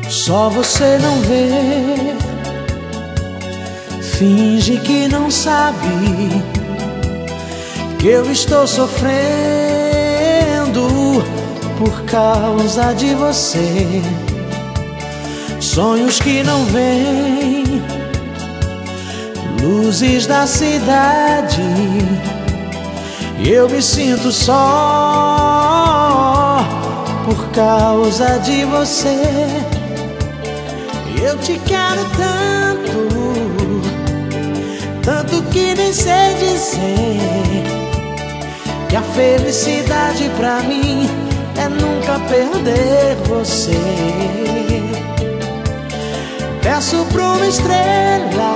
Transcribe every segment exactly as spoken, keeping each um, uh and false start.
Só você não vê, finge que não sabe que eu estou sofrendo por causa de você. Sonhos que não vêm, luzes da cidade, eu me sinto só por causa de você. Eu te quero tanto, tanto que nem sei dizer que a felicidade pra mim é nunca perder você. Peço pra uma estrela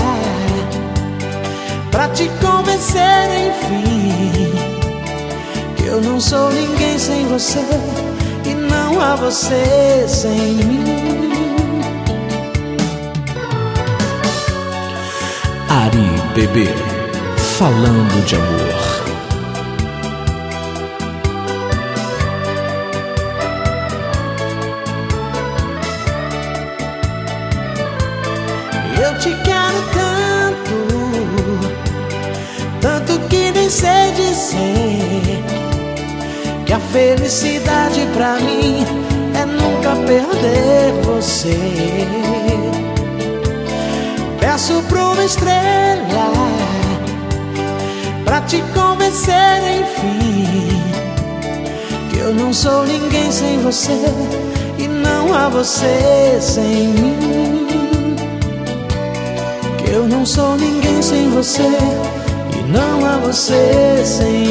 pra te convencer, enfim, que eu não sou ninguém sem você e não há você sem mim. Ari Bebê, falando de amor. Eu te quero tanto, tanto que nem sei dizer que a felicidade pra mim é nunca perder você. Peço pra uma estrela pra te convencer, enfim, que eu não sou ninguém sem você e não há você sem mim. Que eu não sou ninguém sem você e não há você sem